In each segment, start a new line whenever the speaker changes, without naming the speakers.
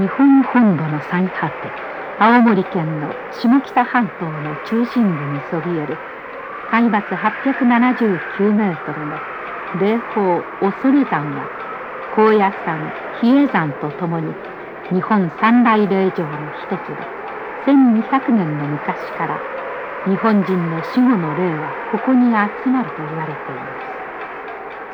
日本本土の最果て、青森県の下北半島の中心部にそびえる海抜879メートルの霊峰恐山は、高野山、比叡山とともに日本三大霊場の一つで、1200年の昔から日本人の死後の霊はここに集まると言われています。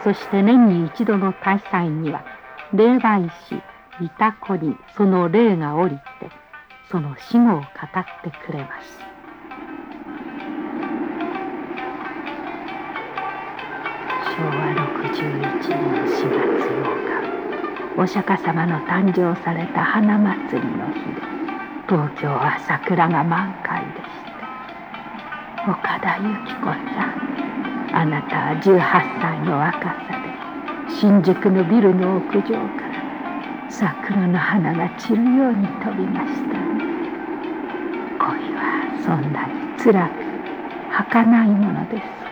そして年に一度の大祭には、霊媒師イタコにその霊が降りてその死後を語ってくれます。昭和61年4月8日、お釈迦様の誕生された花祭りの日で、東京は桜が満開でした。岡田由紀子さん、あなたは18歳の若さで新宿のビルの屋上から桜の花が散るように飛びました。恋はそんなに辛く儚いものですか。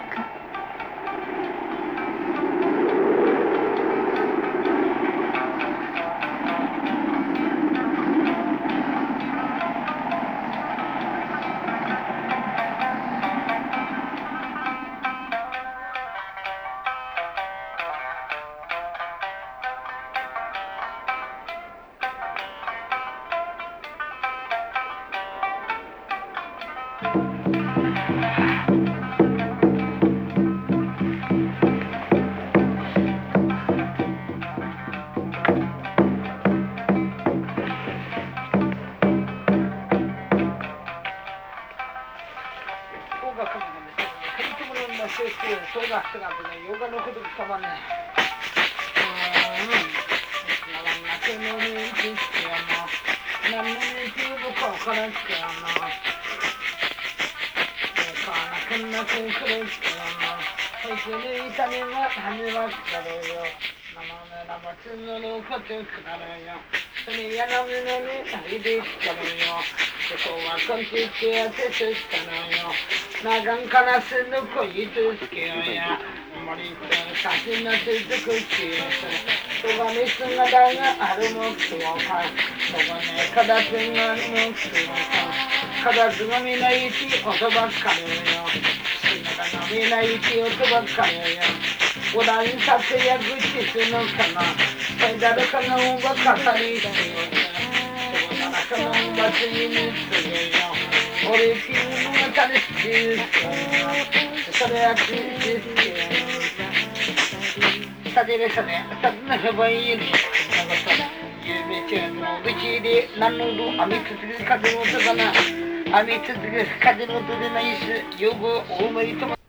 長からすぬこいつけよや森くん写真の続くしそばにすがだがあるもくをかそばねかだつがもくをかかだつがみないち音ばっかりよしながみないち音ばっかりよおらんさせやぐちすのかなさいだるかのんばかさにしよそばならかのんばつにつげよ俺きのがたりしそれはきしさてですね、さてのへばいいね夢ちゃんのうちで何の編み続け風の音かな編み続け風の音でないしよく大盛りと